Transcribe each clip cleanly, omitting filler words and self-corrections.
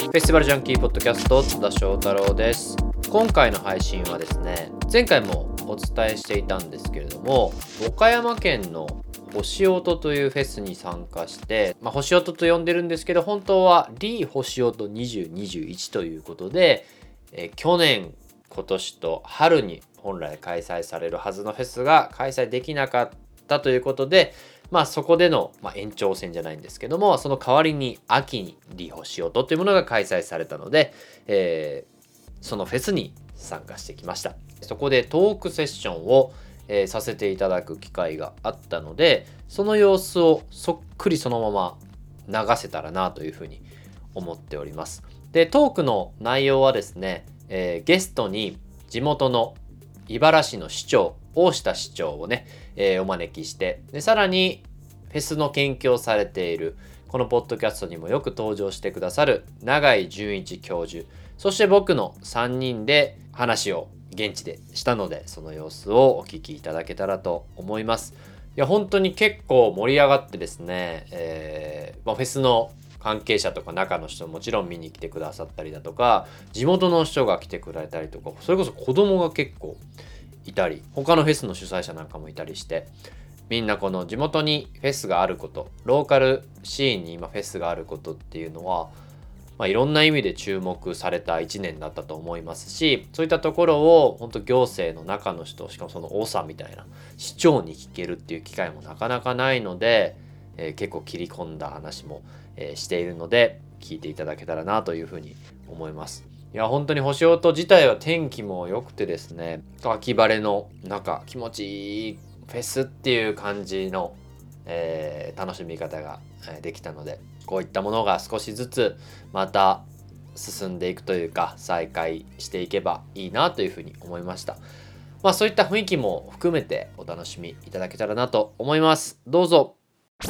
フェスティバルジャンキーポッドキャスト津田翔太郎です。今回の配信はですね、前回もお伝えしていたんですけれども、岡山県の星音というフェスに参加して、星音と呼んでるんですけど、本当はリー星音2021ということで、去年今年と春に本来開催されるはずのフェスが開催できなかったということで、そこでの、延長戦じゃないんですけども、その代わりに秋にリー星音というものが開催されたので、そのフェスに参加してきました。そこでトークセッションを、させていただく機会があったので、その様子をそっくりそのまま流せたらなというふうに思っております。で、トークの内容はですね、ゲストに地元の茨城の市長、大下市長をね、お招きして、でさらにフェスの研究をされているこのポッドキャストにもよく登場してくださる永井純一教授、そして僕の3人で話を現地でしたので、その様子をお聞きいただけたらと思います。いや本当に結構盛り上がってですね、フェスの関係者とか中の人もちろん見に来てくださったりだとか、地元の人が来てくれたりとか、それこそ子供が結構いたり、他のフェスの主催者なんかもいたりして、みんなこの地元にフェスがあること、ローカルシーンに今フェスがあることっていうのは、いろんな意味で注目された1年だったと思いますし、そういったところを本当行政の中の人、しかもその長みたいな市長に聞けるっていう機会もなかなかないので、結構切り込んだ話も、しているので聞いていただけたらなというふうに思います。いや本当に星音自体は天気も良くてですね、秋晴れの中気持ちいいフェスっていう感じの、楽しみ方ができたので、こういったものが少しずつまた進んでいくというか再開していけばいいなというふうに思いました。そういった雰囲気も含めてお楽しみいただけたらなと思います。どうぞ。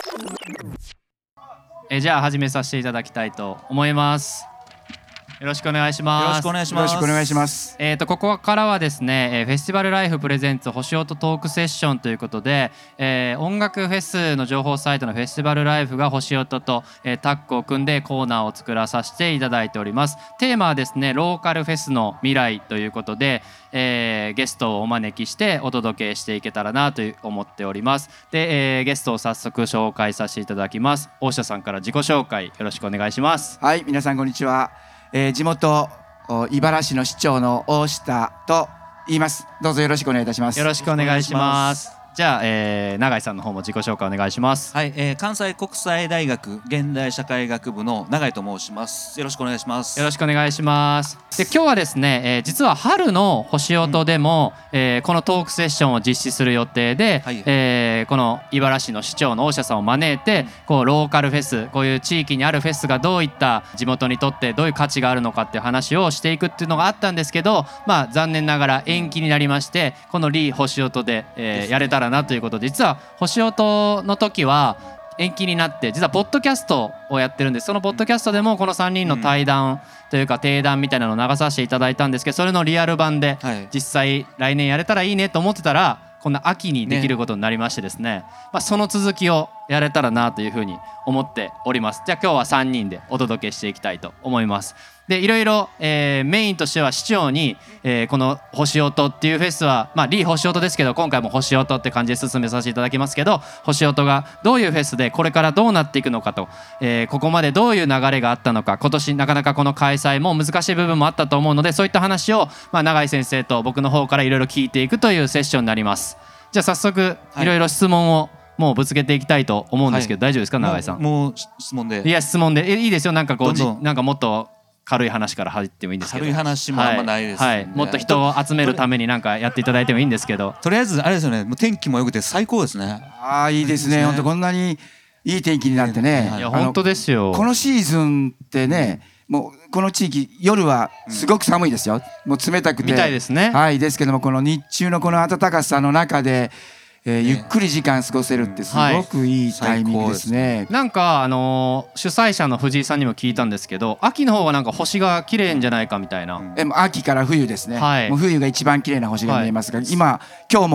じゃあ始めさせていただきたいと思います。よろしくお願いします。 よろしくお願いします。よろしくお願いします。 ここからはですね、フェスティバルライフプレゼンツ星音トークセッションということで、音楽フェスの情報サイトのフェスティバルライフが星音と、タッグを組んでコーナーを作らさせていただいております。テーマはですね、ローカルフェスの未来ということで、ゲストをお招きしてお届けしていけたらなと思っております。で、ゲストを早速紹介させていただきます。大下さんから自己紹介よろしくお願いします。 はい、皆さんこんにちは。地元茨城の市長の大下と言います。どうぞよろしくお願いいたします。 よろしくお願いします。じゃあ、永井さんの方も自己紹介お願いします。 はい、関西国際大学現代社会学部の永井と申します。よろしくお願いします。 よろしくお願いします。で、今日はですね、実は春の星音でも、このトークセッションを実施する予定で、この茨城の市長の大下さんを招いて、こうローカルフェス、こういう地域にあるフェスがどういった地元にとってどういう価値があるのかっていう話をしていくっていうのがあったんですけど、残念ながら延期になりまして、このリー星音で、やれたらなということで、実は星音の時は延期になって、実はポッドキャストをやってるんです。そのポッドキャストでもこの3人の対談というか定談みたいなのを流させていただいたんですけど、それのリアル版で実際来年やれたらいいねと思ってたら、こんな秋にできることになりましてですね、その続きをやれたらなというふうに思っております。じゃあ今日は3人でお届けしていきたいと思います。で、いろいろ、メインとしては市長に、この星音っていうフェスは、リー星音ですけど、今回も星音って感じで進めさせていただきますけど、星音がどういうフェスでこれからどうなっていくのかと、ここまでどういう流れがあったのか、今年なかなかこの開催も難しい部分もあったと思うので、そういった話を、永井先生と僕の方からいろいろ聞いていくというセッションになります。じゃあ早速いろいろ質問をもうぶつけていきたいと思うんですけど、大丈夫ですか、永井さん。 もう質問で。 いや、質問でいいですよ。なんかこどんどんうなんかもっと軽い話から入ってもいいんですけど。 軽い話もあんまないですね。 もっと人を集めるためになんかやっていただいてもいいんですけど。 とりあえずあれですよね、もう天気も良くて最高ですね。 いいですね。本当こんなにいい天気になってね。 いや本当ですよ。 このシーズンってね、もうこの地域夜はすごく寒いですよ。もう冷たくて。 みたいですね。 はい、ですけどもこの日中のこの暖かさの中で。ゆっくり時間過ごせるってすごくいいタイミングですね。 なんか主催者の藤井さんにも聞いたんですけど、秋の方がなんか星が綺麗んじゃないかみたいな。 秋から冬ですね。 はい、 もう冬が一番綺麗な星が見えますが、今日も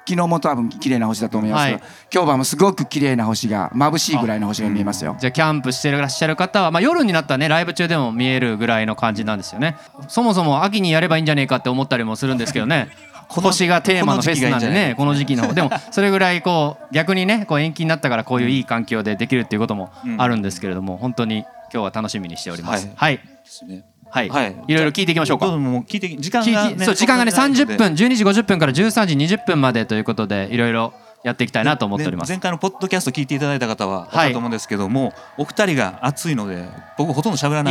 昨日も多分綺麗な星だと思いますが、今日はもうすごく綺麗な星が眩しいぐらいの星が見えますよ。 じゃあキャンプしてらっしゃる方は、夜になったらねライブ中でも見えるぐらいの感じなんですよね。そもそも秋にやればいいんじゃねえかって思ったりもするんですけどね星がテーマのフェスなんでね、この時期の方でもそれぐらい逆にね延期になったからこういういい環境でできるっていうこともあるんですけれども、本当に今日は楽しみにしております。はい、はい、いろいろ聞いていきましょうか。 時間がね 30分12時50分から13時20分までということでいろいろやっていきたいなと思っております。 前回のポッドキャスト聞いていただいた方は分かると思うんですけども、お二人が熱いので僕ほとんど喋らない。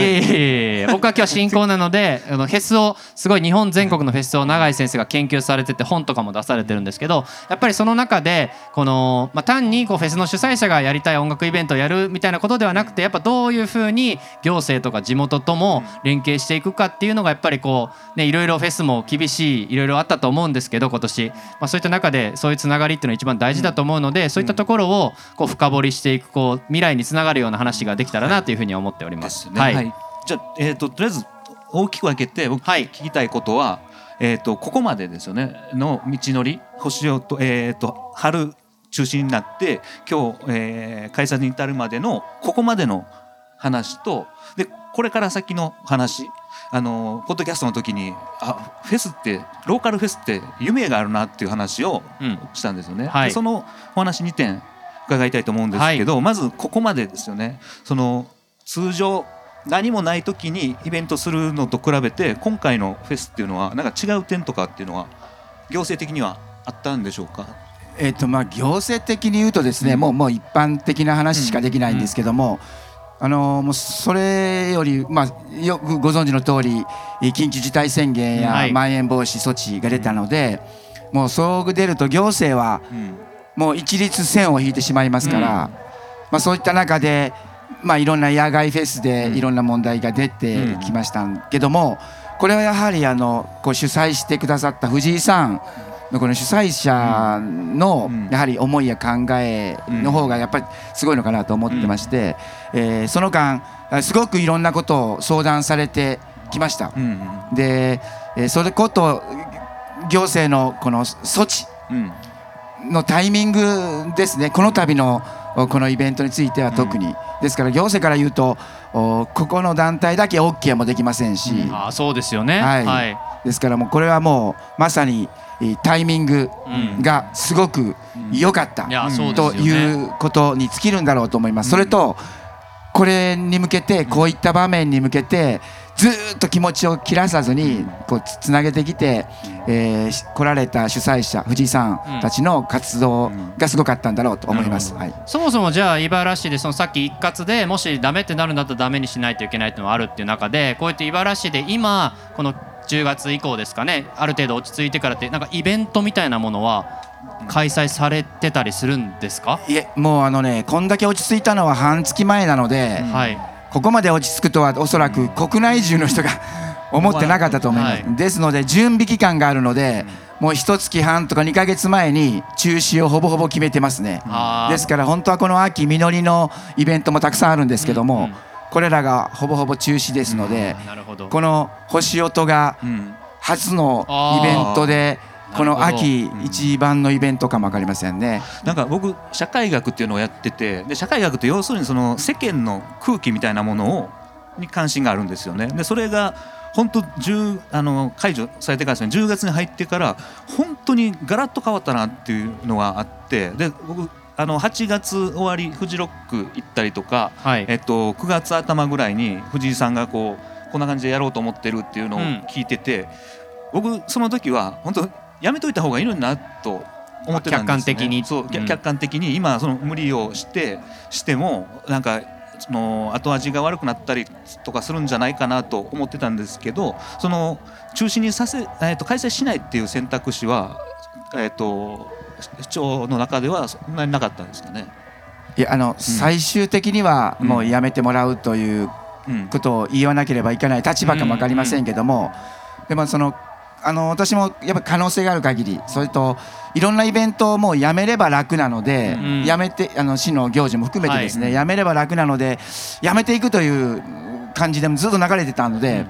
僕は今日進行なのでフェスをすごい日本全国のフェスを永井先生が研究されてて本とかも出されてるんですけど、やっぱりその中で単にフェスの主催者がやりたい音楽イベントをやるみたいなことではなくて、やっぱどういうふうに行政とか地元とも連携していくかっていうのがやっぱりいろいろフェスも厳しいいろいろあったと思うんですけど今年、そういった中でそういうつながりっていうのが一番大事だと思うので、そういったところを深掘りしていく未来につながるような話ができたらなというふうに思っております。 じゃあ、とりあえず大きく分けて僕聞きたいことは、ここまでですよねの道のり星を春中心になって今日、開催に至るまでのここまでの話とでこれから先の話、ポッドキャストの時にフェスってローカルフェスって夢があるなっていう話をしたんですよね。でそのお話2点伺いたいと思うんですけど、まずここまでですよね。通常何もない時にイベントするのと比べて今回のフェスっていうのはなんか違う点とかっていうのは行政的にはあったんでしょうか。 行政的に言うとですね、もう一般的な話しかできないんですけども、もうそれより、よくご存知の通り緊急事態宣言やまん延防止措置が出たので、もうそう出ると行政はもう一律線を引いてしまいますから、そういった中で、いろんな野外フェスでいろんな問題が出てきましたけども、これはやはり主催してくださった藤井さんのこの主催者のやはり思いや考えの方がやっぱりすごいのかなと思ってまして、その間すごくいろんなことを相談されてきました。でそれこと行政のこの措置のタイミングですね。この度のこのイベントについては特にですから行政から言うとここの団体だけ OK もできませんし、 そうですよね。 ですからもうこれはもうまさにタイミングがすごく良かったということに尽きるんだろうと思います。それとこれに向けてこういった場面に向けてずっと気持ちを切らさずにつなげてきて来られた主催者藤井さんたちの活動がすごかったんだろうと思います。 そもそもじゃあ茨城でさっき一括でもしダメってなるんだったらダメにしないといけないっていうのがあるっていう中で、こうやって茨城で今この10月以降ですかね、ある程度落ち着いてからってなんかイベントみたいなものは開催されてたりするんですか？ いえ、もうこんだけ落ち着いたのは半月前なので、ここまで落ち着くとはおそらく国内中の人が思ってなかったと思います。ですので準備期間があるので、もう1月半とか2ヶ月前に中止をほぼほぼ決めてますね。ですから本当はこの秋実りのイベントもたくさんあるんですけども、これらがほぼほぼ中止ですので、この星音が初のイベントでこの秋一番のイベントかも分かりませんね。 なんか僕社会学っていうのをやってて、で社会学って要するにその世間の空気みたいなものに関心があるんですよね。でそれが本当解除されてからですね、10月に入ってから本当にガラッと変わったなっていうのがあって、で僕8月終わりフジロック行ったりとか、9月頭ぐらいに藤井さんがこんな感じでやろうと思ってるっていうのを聞いてて、僕その時は本当やめといた方がいいのになと思ってたんですね。客観的に今その無理をしてもなんかその後味が悪くなったりとかするんじゃないかなと思ってたんですけど、その中止に開催しないっていう選択肢は市長の中ではそんなになかったんですかね。 いや最終的にはもうやめてもらうということを言わなければいけない立場かも分かりませんけども、でも私もやっぱ可能性がある限り、それといろんなイベントをもうやめれば楽なので、やめて市の行事も含めてですね、やめれば楽なのでやめていくという感じでもずっと流れてたので、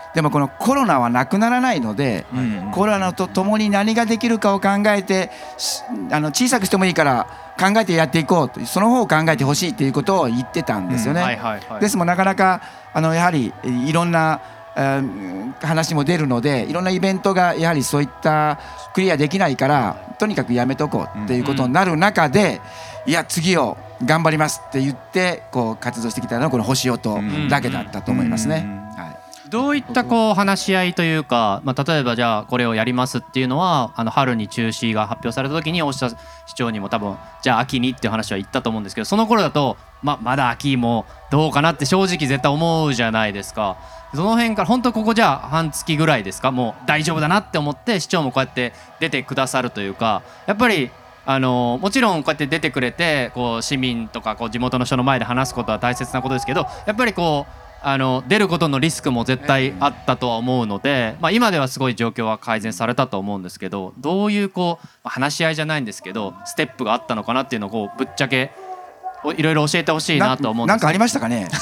でもこのコロナはなくならないので、コロナとともに何ができるかを考えて小さくしてもいいから考えてやっていこうと、その方を考えてほしいということを言ってたんですよね。ですもなかなかやはりいろんな話も出るので、いろんなイベントがやはりそういったクリアできないからとにかくやめとこうっていうことになる中で、いや次を頑張りますって言ってこう活動してきたのはこの星音だけだったと思いますね。 どういったこう話し合いというか、例えばじゃあこれをやりますっていうのは春に中止が発表された時に大下市長にも多分じゃあ秋にっていう話は言ったと思うんですけど、その頃だとまだ秋もどうかなって正直絶対思うじゃないですか。その辺から本当ここじゃあ半月ぐらいですか、もう大丈夫だなって思って市長もこうやって出てくださるというか、やっぱりもちろんこうやって出てくれてこう市民とかこう地元の人の前で話すことは大切なことですけど、やっぱりこう出ることのリスクも絶対あったとは思うので、今ではすごい状況は改善されたと思うんですけど、どういうこう話し合いじゃないんですけどステップがあったのかなっていうのをこうぶっちゃけいろいろ教えてほしいなと思うんです。 なんかありましたかね。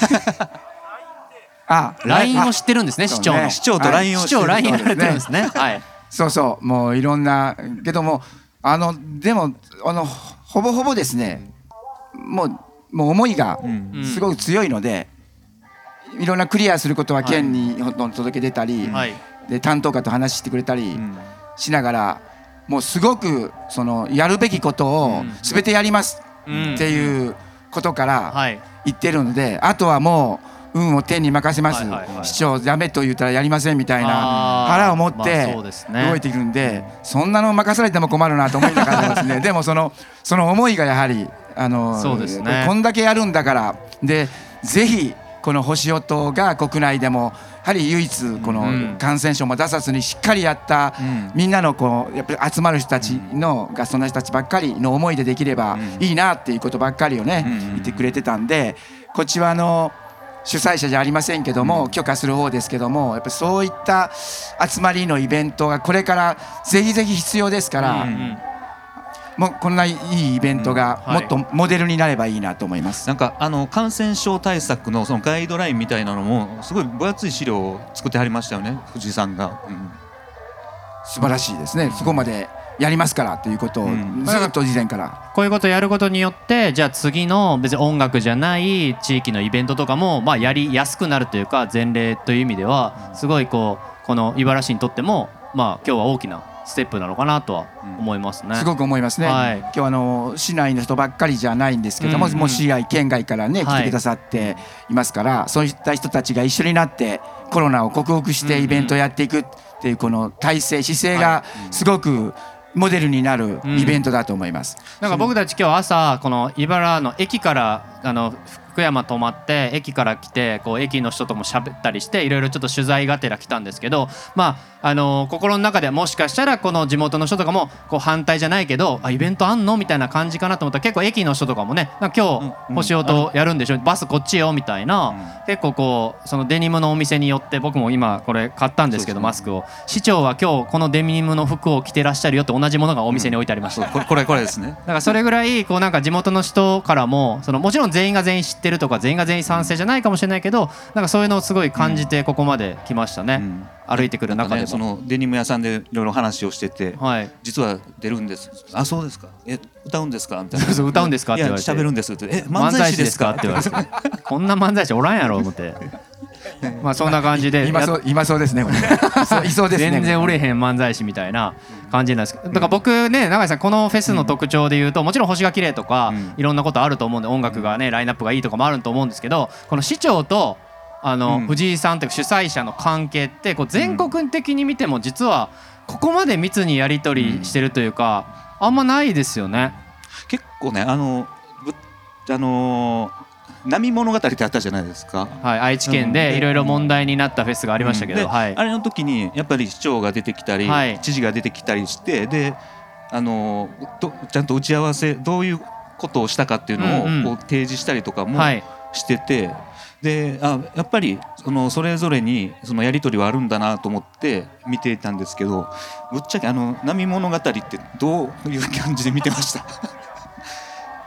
LINE を知ってるんですね、市長の。 市長と LINE を市長 LINE やられてるんですね。 そうそう、もういろんなけどもでもほぼほぼですね、もう思いがすごく強いので、いろんなクリアすることは県に届け出たり、で担当課と話してくれたりしながら、もうすごくやるべきことを全てやりますっていうことから言ってるので、あとはもう運を天に任せます、市長ダメと言ったらやりませんみたいな腹を持って動いているんで、そんなの任されても困るなと思いながらですねでもその思いがやはりこんだけやるんだからで、ぜひこの星音が国内でもやはり唯一この感染症も出さずにしっかりやったみんなのこうやっぱり集まる人たちのがそんな人たちばっかりの思いでできればいいなっていうことばっかりをね言ってくれてたんで、こっちは主催者じゃありませんけども許可する方ですけども、やっぱりそういった集まりのイベントがこれからぜひぜひ必要ですから、もうこんないいイベントがもっとモデルになればいいなと思います。 なんか感染症対策のそのガイドラインみたいなのもすごい分厚い資料を作ってはりましたよね、藤井さんが。 素晴らしいですね。そこまでやりますからということをずっと事前からこういうことをやることによって、じゃあ次の別に音楽じゃない地域のイベントとかもやりやすくなるというか、前例という意味ではすごいこの茨城にとっても今日は大きなステップなのかなとは思いますね。 すごく思いますね。今日市内の人ばっかりじゃないんですけども、もう市外県外からね来てくださっていますから、そういった人たちが一緒になってコロナを克服してイベントをやっていくっていうこの体制姿勢がすごくモデルになるイベントだと思います。 なんか僕たち今日朝この茨の駅から福山泊まって駅から来てこう駅の人とも喋ったりしていろいろちょっと取材がてら来たんですけど、心の中ではもしかしたらこの地元の人とかもこう反対じゃないけどイベントあんのみたいな感じかなと思ったら、結構駅の人とかもね今日星音やるんでしょ、バスこっちよみたいな、結構こうそのデニムのお店によって、僕も今これ買ったんですけどマスクを、市長は今日このデニムの服を着てらっしゃるよって同じものがお店に置いてありました。 これですね。 だからそれぐらいこうなんか地元の人からももちろん全員が全員知ってるとか全員が全員賛成じゃないかもしれないけど、なんかそういうのをすごい感じてここまで来ましたね。歩いてくる中でも、 そのデニム屋さんでいろいろ話をしてて、実は出るんです、あそうですか、歌うんですかみたいな、 歌うんですかって言われて、 喋るんですって、漫才師ですかって言われてこんな漫才師おらんやろ思ってそんな感じで今そうですねいそうですね、 全然売れへん漫才師みたいな感じなんですけど、だから僕ね永井さんこのフェスの特徴で言うと、もちろん星が綺麗とかいろんなことあると思うんで、音楽がねラインナップがいいとかもあると思うんですけど、この市長と藤井さんという主催者の関係ってこう全国的に見ても実はここまで密にやり取りしてるというか、あんまないですよね。 結構ね波物語ってあったじゃないですか、 愛知県でいろいろ問題になったフェスがありましたけど、あれの時にやっぱり市長が出てきたり、知事が出てきたりして、でちゃんと打ち合わせどういうことをしたかっていうのをこう提示したりとかもしてて、でやっぱりそれぞれにそのやり取りはあるんだなと思って見ていたんですけど、ぶっちゃけ波物語ってどういう感じで見てました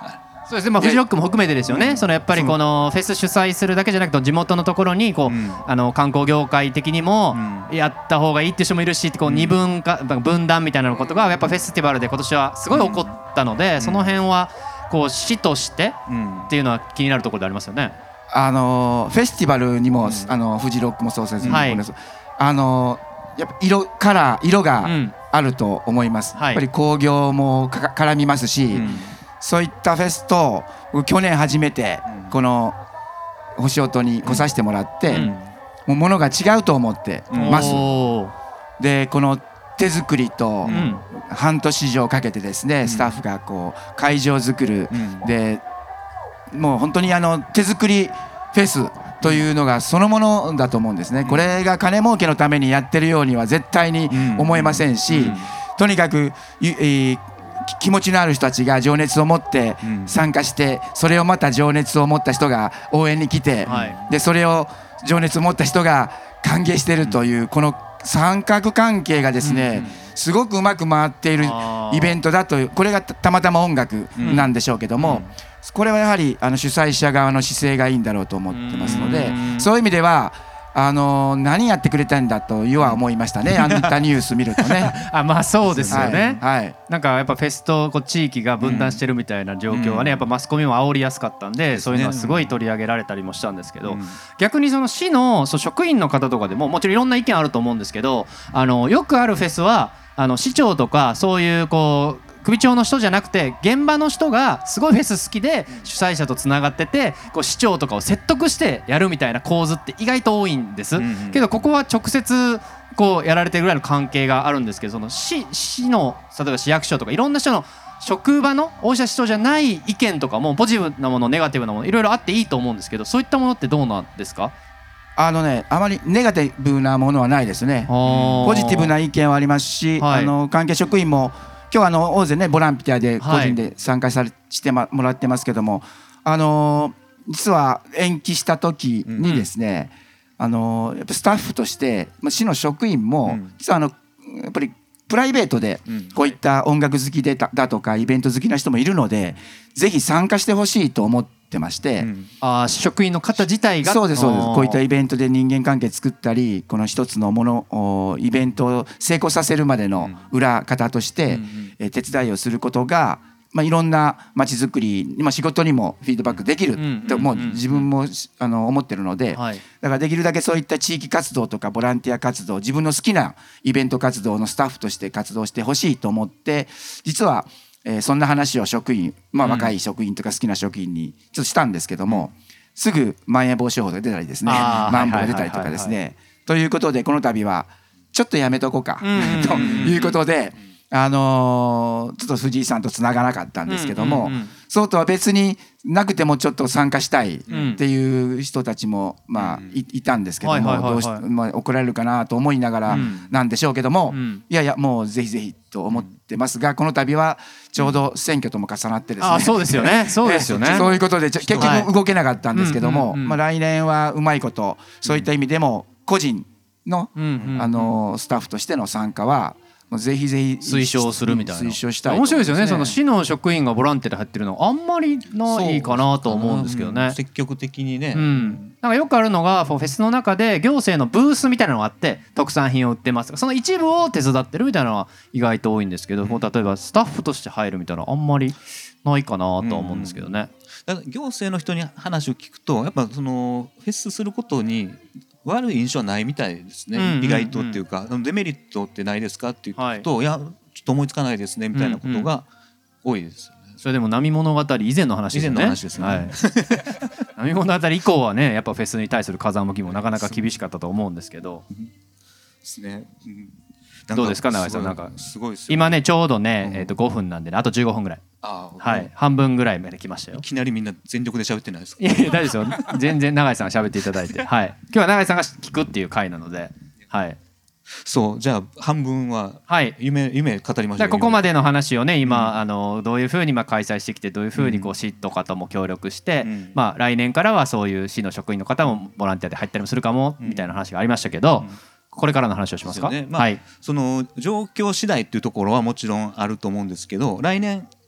そうですね、まあ、フジロックも含めてですよね、そのやっぱりこのフェス主催するだけじゃなくて地元のところにこう、観光業界的にもやった方がいいっていう人もいるし、こう二分化分断みたいなことがやっぱフェスティバルで今年はすごい起こったので、その辺はこう市としてっていうのは気になるところでありますよね。 フェスティバルにも、フジロックもそうですけど、やっぱ色があると思います、やっぱり興行も絡みますし、そういったフェスと去年初めてこの星音に来させてもらって、もうものが違うと思ってます、でこの手作りと半年以上かけてですね、スタッフがこう会場作る、でもう本当に手作りフェスというのがそのものだと思うんですね。これが金儲けのためにやってるようには絶対に思えませんし、とにかく気持ちのある人たちが情熱を持って参加して、それをまた情熱を持った人が応援に来て、でそれを情熱を持った人が歓迎しているというこの三角関係がですね、すごくうまく回っているイベントだという、これがたまたま音楽なんでしょうけども、これはやはり主催者側の姿勢がいいんだろうと思ってますので、そういう意味では何やってくれたんだとは思いましたね、あんたニュース見るとねまあそうですよね、 はい、 なんかやっぱフェスとこう地域が分断してるみたいな状況はね、やっぱマスコミも煽りやすかったんで、そういうのはすごい取り上げられたりもしたんですけど、逆にその市の職員の方とかでももちろんいろんな意見あると思うんですけど、よくあるフェスは市長とかそういうこう首長の人じゃなくて現場の人がすごいフェス好きで主催者とつながってて、こう市長とかを説得してやるみたいな構図って意外と多いんです、けどここは直接こうやられてるぐらいの関係があるんですけど、その市の例えば市役所とかいろんな人の職場の大下市長じゃない意見とかもポジティブなものネガティブなものいろいろあっていいと思うんですけど、そういったものってどうなんですか？ あまりネガティブなものはないですね。ポジティブな意見はありますし、関係職員も今日大勢ねボランティアで個人で参加してもらってますけども、実は延期した時にですね、やっぱスタッフとして市の職員も実はやっぱりプライベートでこういった音楽好きでだとかイベント好きな人もいるので、ぜひ参加してほしいと思ってまして、 職員の方自体がそうですこういったイベントで人間関係作ったり、この一つのものイベントを成功させるまでの裏方として手伝いをすることが、いろんなまちづくり、仕事にもフィードバックできるともう自分も思ってるので、だからできるだけそういった地域活動とかボランティア活動、自分の好きなイベント活動のスタッフとして活動してほしいと思って、実はそんな話を職員、若い職員とか好きな職員にちょっとしたんですけども、すぐまん延防止法が出たりですね、まん延が出たりとかですね、ということでこの度はちょっとやめとこうかということで、ちょっと藤井さんとつながなかったんですけども、そうとは別になくてもちょっと参加したいっていう人たちもいたんですけども、どうして怒られるかなと思いながらなんでしょうけども、いやいやもうぜひぜひと思ってますが、この度はちょうど選挙とも重なってですね、 そうですよねそうですよねそういうことで結局動けなかったんですけども、来年はうまいことそういった意味でも個人のスタッフとしての参加はぜひぜひ推奨するみたいな。 推奨したい。 面白いですよね。その市の職員がボランティアで入ってるのあんまりないかなと思うんですけどね。 積極的にね。 なんかよくあるのがフェスの中で行政のブースみたいなのがあって特産品を売ってますとか、その一部を手伝ってるみたいなのは意外と多いんですけど、例えばスタッフとして入るみたいなのあんまりないかなと思うんですけどね。 だから行政の人に話を聞くと、やっぱそのフェスすることに悪い印象はないみたいですね、意外とっていうか、デメリットってないですかって言うと、いやちょっと思いつかないですねみたいなことが多いですよね。 それでも波物語以前の話ですよね。波物語以降はね、やっぱフェスに対する風向きもなかなか厳しかったと思うんですけど。 ですね。 どうですか永井さん、なんかすごいですよ。 今ねちょうどね5分なんでね、あと15分ぐらい。半分ぐらいまで来ましたよ。 いきなりみんな全力で喋ってないですか？ いやいや大丈夫ですよ。全然永井さんが喋っていただいて、今日は永井さんが聞くっていう回なので、 そうじゃあ半分は夢語りましょう。 ここまでの話をね今どういうふうに開催してきて、どういうふうに市とかとも協力して、来年からはそういう市の職員の方もボランティアで入ったりもするかもみたいな話がありましたけど、これからの話をしますか？ その状況次第っていうところはもちろんあると思うんですけど、来年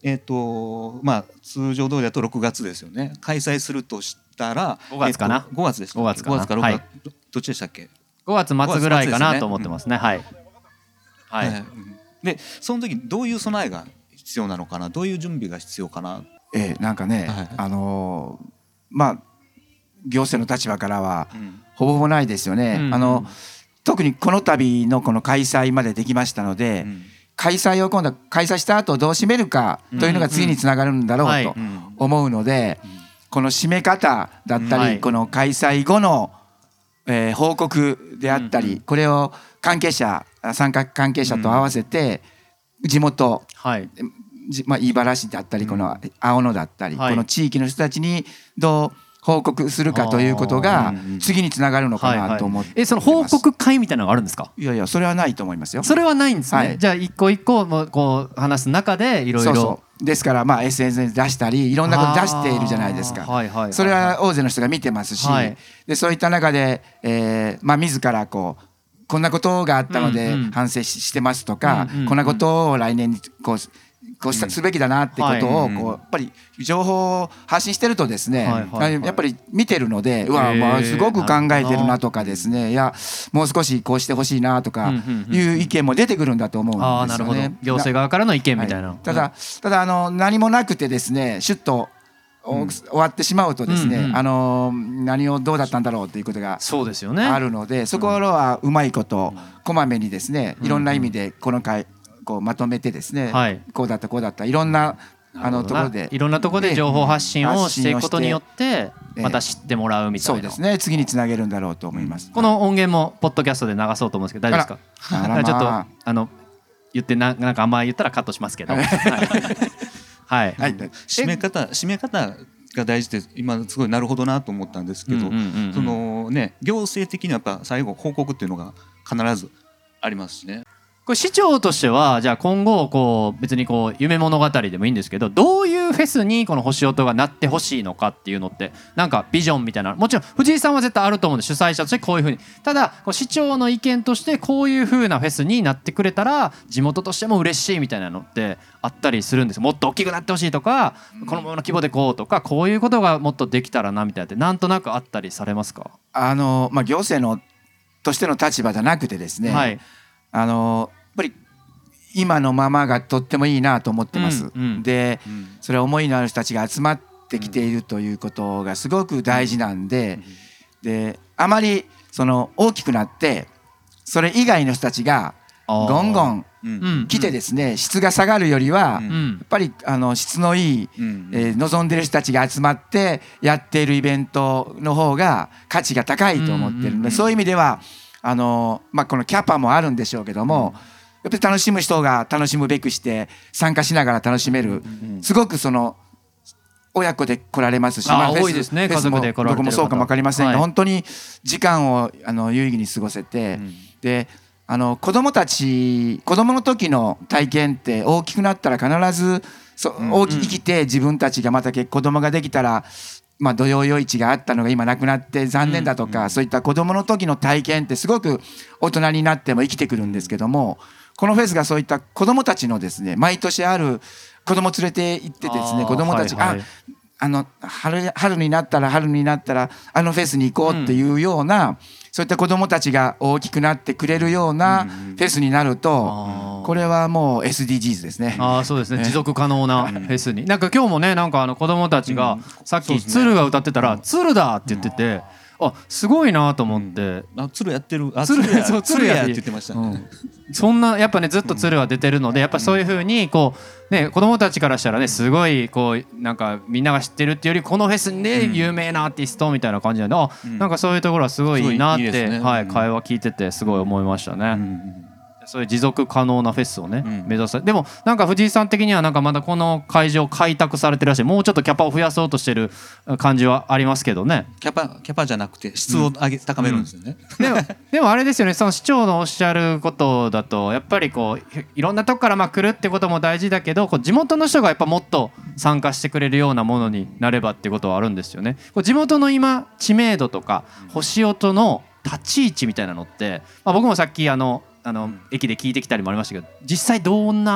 通常通りだと6月ですよね。開催するとしたら 5月かな、 5月です。 5月かな、 5月か6月、どっちでしたっけ。 5月末ぐらいかなと思ってますね。はいはい、 でその時どういう備えが必要なのかな、どういう準備が必要かな。 なんかね、行政の立場からはほぼほぼないですよね。特にこの度のこの開催までできましたので、開催を今度開催した後どう締めるかというのが次につながるんだろうと思うので、この締め方だったり、この開催後の報告であったり、これを参加関係者と合わせて地元、茨城だったりこの青野だったり、この地域の人たちにどう報告するかということが次につながるのかなと思ってます。 その報告会みたいなのがあるんですか。 いやいや、それはないと思いますよ。 それはないんですね。じゃあ一個一個もこう話す中でいろいろですから、SNS に出したりいろんなこと出しているじゃないですか。それは大勢の人が見てますし、でそういった中で、自らこんなことがあったので反省してますとか、こんなことを来年にこうすべきだなってことをやっぱり情報を発信してるとですね、やっぱり見てるので、すごく考えてるなとかですね、いやもう少しこうしてほしいなとかいう意見も出てくるんだと思うんですよね。 行政側からの意見みたいな。 ただ何もなくてですね、シュッと終わってしまうとですね、何をどうだったんだろうということがあるので、そこはうまいことこまめにですね、いろんな意味でこの回まとめてですね、こうだったいろんなところでいろんなところで情報発信をしていくことによってまた知ってもらうみたいな、 そうですね、次につなげるんだろうと思います。 この音源もポッドキャストで流そうと思うんですけど大丈夫ですか。ちょっと言ってなんかあんま言ったらカットしますけど締め方が大事って今すごいなるほどなと思ったんですけど、そのね、行政的にはやっぱ最後報告っていうのが必ずありますしね。 これ市長としてはじゃあ今後別に夢物語でもいいんですけど、どういうフェスにこの星音がなってほしいのかっていうのってなんかビジョンみたいな、もちろん藤井さんは絶対あると思うんで主催者としてこういうふうに、ただ市長の意見としてこういうふうなフェスになってくれたら地元としても嬉しいみたいなのってあったりするんです。もっと大きくなってほしいとか、このままの規模でこうとか、こういうことがもっとできたらなみたいなってなんとなくあったりされますか。 行政のとしての立場じゃなくてですね、やっぱり今のままがとってもいいなと思ってます。で、それは思いのある人たちが集まってきているということがすごく大事なんで、あまり大きくなってそれ以外の人たちがゴンゴン来てですね、質が下がるよりはやっぱり質のいい望んでる人たちが集まってやっているイベントの方が価値が高いと思ってるので、そういう意味ではこのキャパもあるんでしょうけども、やっぱり楽しむ人が楽しむべくして参加しながら楽しめる、すごく親子で来られますし、 多いですね、家族で来られてる方。 どこもそうかも分かりませんが、本当に時間を有意義に過ごせて、で子供の時の体験って大きくなったら必ず生きて、自分たちがまた子供ができたら土曜夜市があったのが今なくなって残念だとか、そういった子供の時の体験ってすごく大人になっても生きてくるんですけども、このフェスがそういった子供たちのですね、毎年ある子供連れて行ってですね、子供たちが春になったらあのフェスに行こうっていうような、そういった子供たちが大きくなってくれるようなフェスになると、これはもう SDGs ですね。 そうですね、持続可能なフェスに。なんか今日もね、なんか子供たちがさっき鶴が歌ってたら鶴だって言ってて、すごいなと思って、 鶴やってる、 鶴やって言ってましたね。 そんなやっぱねずっと鶴は出てるので、やっぱそういう風に子供たちからしたらね、すごいなんかみんなが知ってるっていうよりこのフェスで有名なアーティストみたいな感じなんで、なんかそういうところはすごいいいなって会話聞いててすごい思いましたね。そういう持続可能なフェスをね、目指す。でもなんか藤井さん的にはなんかまだこの会場開拓されてるらしい、もうちょっとキャパを増やそうとしてる感じはありますけどね。 キャパじゃなくて質を高めるんですよね。 でもあれですよね、その市長のおっしゃることだとやっぱりいろんなとこから来るってことも大事だけど、地元の人がやっぱもっと参加してくれるようなものになればってことはあるんですよね。地元の今知名度とか星音の立ち位置みたいなのって、僕もさっき駅で聞いてきたりもありましたけど、実際どんな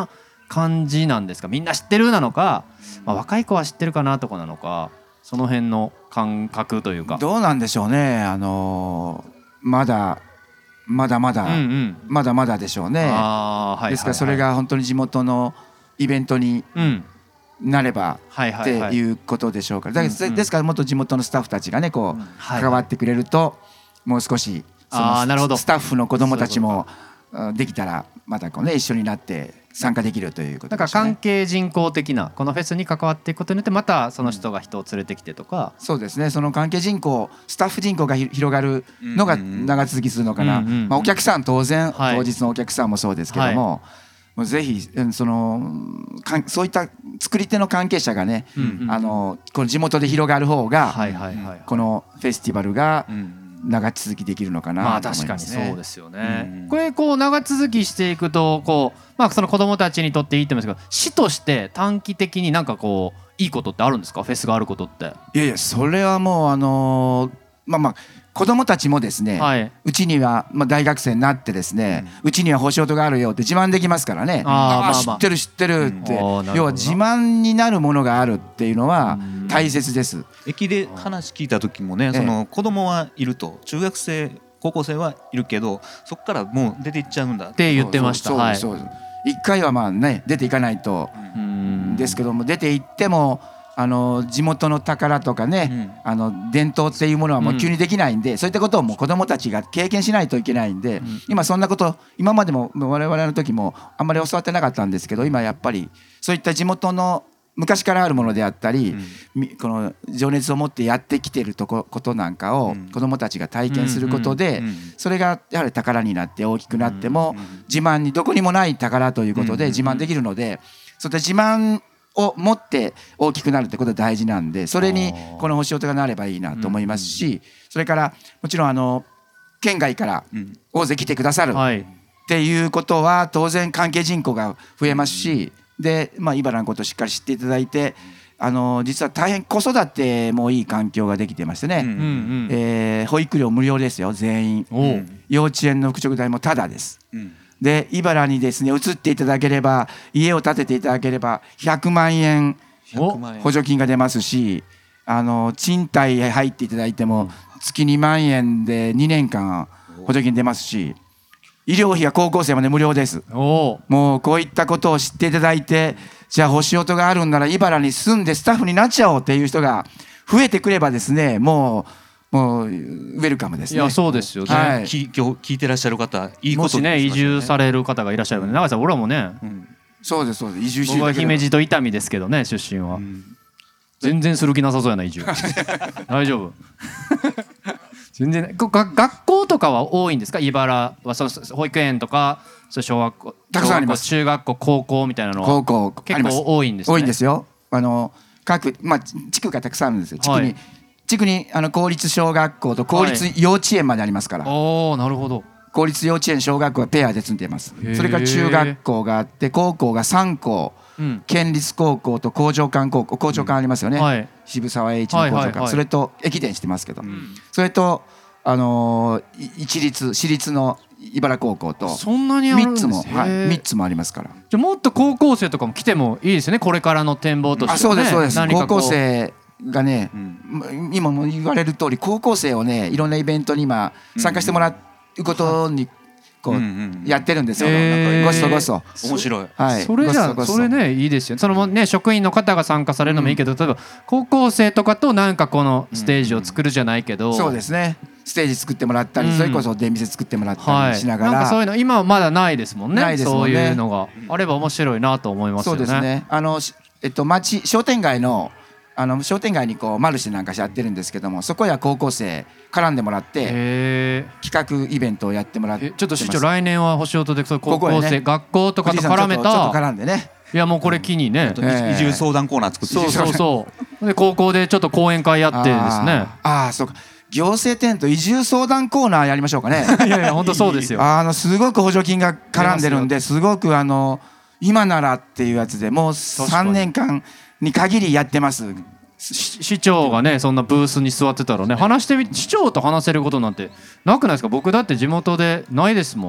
感じなんですか？みんな知ってるなのか、若い子は知ってるかなとかなのか、その辺の感覚というか。 どうなんでしょうね。まだまだでしょうね。ですからそれが本当に地元のイベントになればっていうことでしょうから。ですからもっと地元のスタッフたちがねこう関わってくれると、もう少しそのスタッフの子どもたちもできたらまたこうね一緒になって参加できるということですね。 なんか関係人口的なこのフェスに関わっていくことによってまたその人が人を連れてきてとか、 そうですね。その関係人口スタッフ人口が広がるのが長続きするのかな。お客さん当然当日のお客さんもそうですけども、もうぜひそういった作り手の関係者がね、この地元で広がる方がこのフェスティバルが長続きできるのかなと思いますね。 確かにそうですよね。これこう長続きしていくとこう、その子どもたちにとっていいって言いますけど、市として短期的になんかこういいことってあるんですか？フェスがあることって。 いやいや、それはもう子どもたちもですね、うちには大学生になってですね、うちには星音があるよって自慢できますからね。知ってるって、要は自慢になるものがあるっていうのは大切です。 駅で話聞いた時もね、その子供はいると、中学生高校生はいるけどそこからもう出ていっちゃうんだって言ってました。 そう一回は出ていかないとですけども、出ていっても地元の宝とかね、伝統っていうものはもう急にできないんで、そういったことをもう子どもたちが経験しないといけないんで、今そんなこと今までも我々の時もあんまり教わってなかったんですけど、今やっぱりそういった地元の昔からあるものであったり、この情熱を持ってやってきていることなんかを子どもたちが体験することで、それがやはり宝になって大きくなっても自慢にどこにもない宝ということで自慢できるので、そういった自慢を持って大きくなるってことが大事なんで、それにこの星音がなればいいなと思いますし、それからもちろん県外から大勢来てくださるっていうことは当然関係人口が増えますし、で茨のことをしっかり知っていただいて、実は大変子育てもいい環境ができてましてね、保育料無料ですよ全員。幼稚園の服飾代もタダです。で茨にですね移っていただければ、家を建てていただければ100万円補助金が出ますし、賃貸入っていただいても月2万円で2年間補助金出ますし、医療費は高校生まで無料です。もうこういったことを知っていただいて、じゃあ星音があるんなら茨に住んでスタッフになっちゃおうっていう人が増えてくればですね、もうウェルカムですね。 いやそうですよね。 今日聞いてらっしゃる方、いいこともしね移住される方がいらっしゃるので、長井さん俺らもね、 そうです移住して、 僕は姫路と伊丹ですけどね出身は、全然する気なさそうやな移住大丈夫全然学校とかは多いんですか？茨はその保育園とか小学校たくさんあります。 中学校高校みたいなのは高校結構多いんですね。 多いんですよ。各地区がたくさんあるんですよ。地区に公立小学校と公立幼稚園までありますから。 なるほど。 公立幼稚園小学校はペアで積んでいます。それから中学校があって、高校が3校、県立高校と工場間高校、工場間ありますよね、渋沢栄一の工場間、それと駅伝してますけど、それと私立の茨高校とそんなにあるんですね。 3つもありますから。 じゃもっと高校生とかも来てもいいですよね、これからの展望として。 そうですそうです。高校生がね、今も言われる通り高校生をねいろんなイベントに今参加してもらうことにこうやってるんですよ。ごそごそ面白い。 それねいいですよ。そのね職員の方が参加されるのもいいけど、例えば高校生とかとなんかこのステージを作るじゃないけど、 そうですね。ステージ作ってもらったり、それこそ出店作ってもらったりしながら、 なんかそういうの今はまだないですもんね。ないですもんね。そういうのがあれば面白いなと思いますよね。 そうですね。商店街の商店街にこうマルシェなんかやってるんですけども、そこや高校生絡んでもらって企画イベントをやってもらってます。 ちょっと市長来年は星音で高校生、学校とかと絡めたちょっと絡んでね。 いやもうこれ機にね、 移住相談コーナー作って、 そうで高校でちょっと講演会やってですね。 そうか。行政テント移住相談コーナーやりましょうかね。 いや本当そうですよ。 すごく補助金が絡んでるんで、すごく今ならっていうやつでもう3年間に限りやってます。 市長がねそんなブースに座ってたらね、市長と話せることなんてなくないですか？僕だって地元でないですもん。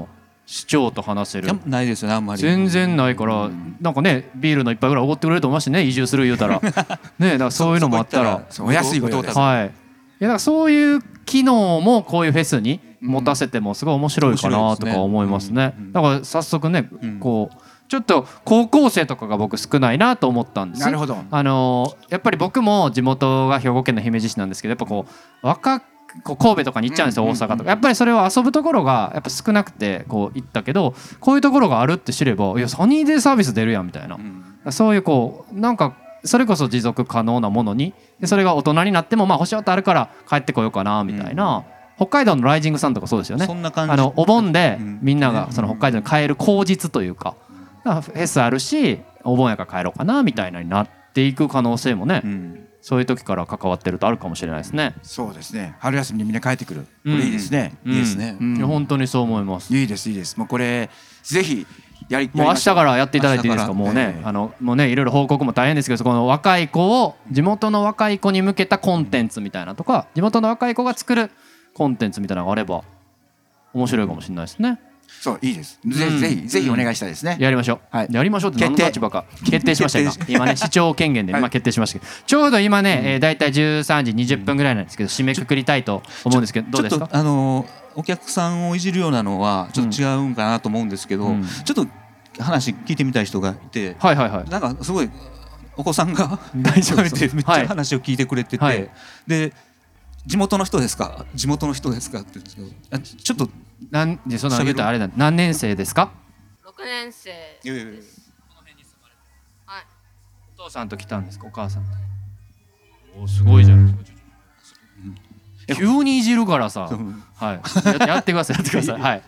市長と話せる。 ないですよね、あんまり。 全然ないから、なんかねビールの一杯ぐらいおごってくれると思いましてね、移住する言うたらね、だからそういうのもあったらお安いことです。 はい。いやだからそういう機能もこういうフェスに持たせてもすごい面白いかなとか思いますね。だから早速ね、こうちょっと高校生とかが僕少ないなと思ったんです。 なるほど。 やっぱり僕も地元が兵庫県の姫路市なんですけど、やっぱこう神戸とかに行っちゃうんですよ、大阪とか。やっぱりそれを遊ぶところがやっぱ少なくてこう行ったけど、こういうところがあるって知れば、いやサニーデイサービス出るやんみたいな、そういうこうなんかそれこそ持続可能なものに、でそれが大人になっても星音あるから帰ってこようかなみたいな、北海道のライジングさんとかそうですよね。 そんな感じ。 お盆でみんながその北海道に帰る口実というか、フェスあるしお盆やから帰ろうかなみたいなになっていく可能性もね、そういう時から関わってるとあるかもしれないですね。 そうですね。春休みにみんな帰ってくる。これいいですね。 いいですね。 いや本当にそう思います。 いいですいいです。もうこれぜひもう明日からやっていただいていいですか。もうね、もうねいろいろ報告も大変ですけど、そこの若い子を地元の若い子に向けたコンテンツみたいなとか、地元の若い子が作るコンテンツみたいなのがあれば面白いかもしれないですね。 そういいです。ぜひお願いしたいですね。 やりましょう。やりましょうって何の立場か決定しました今ね、市長権限で今決定しましたけど、ちょうど今ねだいたい13時20分ぐらいなんですけど、締めくくりたいと思うんですけど、どうですか。 お客さんをいじるようなのはちょっと違うんかなと思うんですけど、ちょっと話聞いてみたい人がいて、なんかすごいお子さんが大丈夫でめっちゃ話を聞いてくれてて、で地元の人ですかって言うんですけど、ちょっとなんでそんな言うとあれだ、何年生ですか。 6年生です。 この辺に住まれてる。はい。お父さんと来たんですか、お母さんと。おすごいじゃん。急にいじるからさ、はい。やってくださいやってください。はい。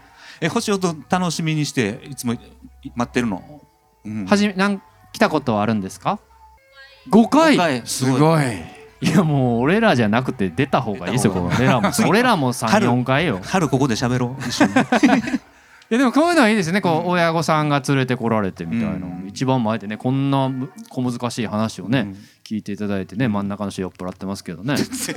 星音楽しみにしていつも待ってるの。 来たことはあるんですか。5回。 すごい。 いやもう俺らじゃなくて出た方がいいですよ。俺らも3、4回よ。 春ここで喋ろう一緒に。いやでもこういうのはいいですね。こう親御さんが連れてこられてみたいな、一番前でねこんな小難しい話をね聞いていただいてね、真ん中の人酔っ払ってますけどね。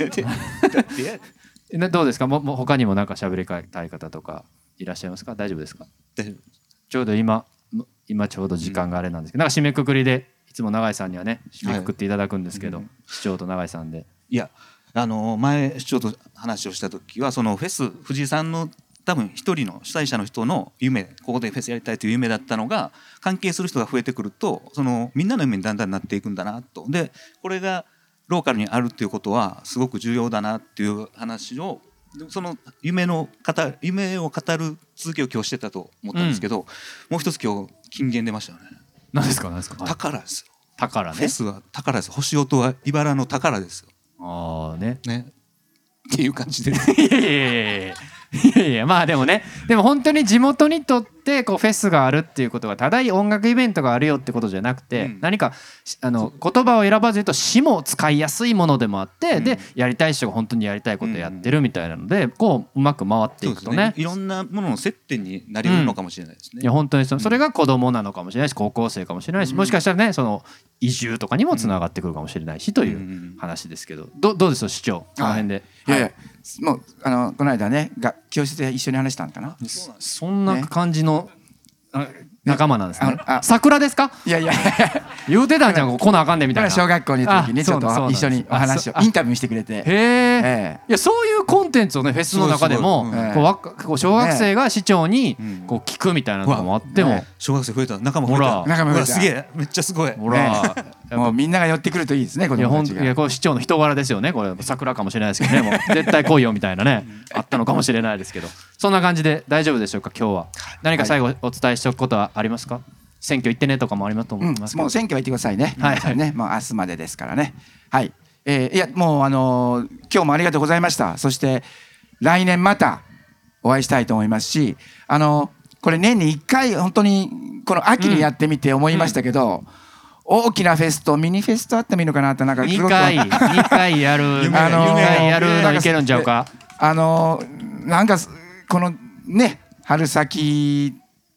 どうですか。もう他にもなんか喋りたい方とかいらっしゃいますか。大丈夫ですか。ちょうど今ちょうど時間があれなんですけど、なんか締めくくりでいつも永井さんにはね締めくくっていただくんですけど、市長と永井さんで。 いや前市長と話をした時は、そのフェス藤井さんの多分一人の主催者の人の夢、ここでフェスやりたいという夢だったのが、関係する人が増えてくるとそのみんなの夢にだんだんなっていくんだなと。でこれがローカルにあるっていうことはすごく重要だなっていう話を、その夢を語る続きを今日してたと思ったんですけど、もう一つ今日金言出ましたよね。 何ですか何ですか。 宝ですよ。 宝ね。 フェスは宝です。星音は茨の宝ですよ。 ああねっていう感じで。 いやまあでも本当に地元にとってこうフェスがあるっていうことがただ音楽イベントがあるよってことじゃなくて、何か言葉を選ばず言うと詞も使いやすいものでもあって、でやりたい人が本当にやりたいことやってるみたいなので、こううまく回っていくとね、 いろんなものの接点になりうるのかもしれないですね。 いや本当にそれが子供なのかもしれないし、高校生かもしれないし、もしかしたらねその移住とかにもつながってくるかもしれないしという話ですけど、どうですよ市長、この辺で。 いやもうこの間ね教室で一緒に話したんかな。 そんな感じの仲間なんですね。桜ですか。いや言うてたんじゃん、来なあかんでみたいな。 小学校にいた時にちょっと一緒にお話をインタビューしてくれて。 いやそういうコンテンツをねフェスの中でもこう小学生が市長にこう聞くみたいなのもあっても、 小学生増えた、仲間増えた。仲間増えた。すげえ、めっちゃすごい。 ほらもうみんなが寄ってくるといいですね。子供たちが。 いやこれ市長の人柄ですよね。これ桜かもしれないですけどね、もう絶対来いよみたいなねあったのかもしれないですけど、そんな感じで大丈夫でしょうか。今日は何か最後お伝えしておくことはありますか。選挙行ってねとかもありますと思います。 もう選挙は行ってくださいね。もう明日までですからね。はい。いやもう今日もありがとうございました。そして来年またお会いしたいと思いますし、これ年に1回本当にこの秋にやってみて思いましたけど、大きなフェスとミニフェスとあってもいいのかなって、なんか 2回やる2回やるのいけるんちゃうか。 なんかこのね春先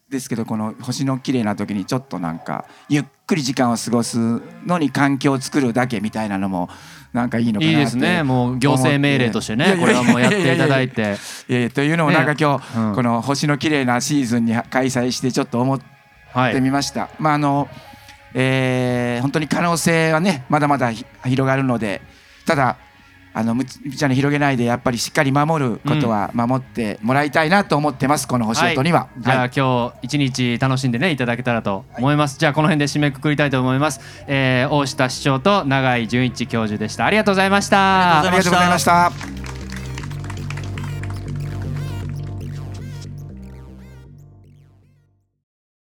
ですけど、この星の綺麗な時にちょっとなんかゆっくり時間を過ごすのに環境を作るだけみたいなのもなんかいいのかなって。 いいですね。もう行政命令としてね、これはもうやっていただいて。 というのをなんか今日、この星の綺麗なシーズンに開催してちょっと思ってみました。まあ本当に可能性はねまだまだ広がるので、ただむちゃに広げないでやっぱりしっかり守ることは守ってもらいたいなと思ってます、この星音には。 じゃあ今日一日楽しんでねいただけたらと思います。じゃあこの辺で締めくくりたいと思います。大下市長と永井純一教授でした。ありがとうございました。 ありがとうございました。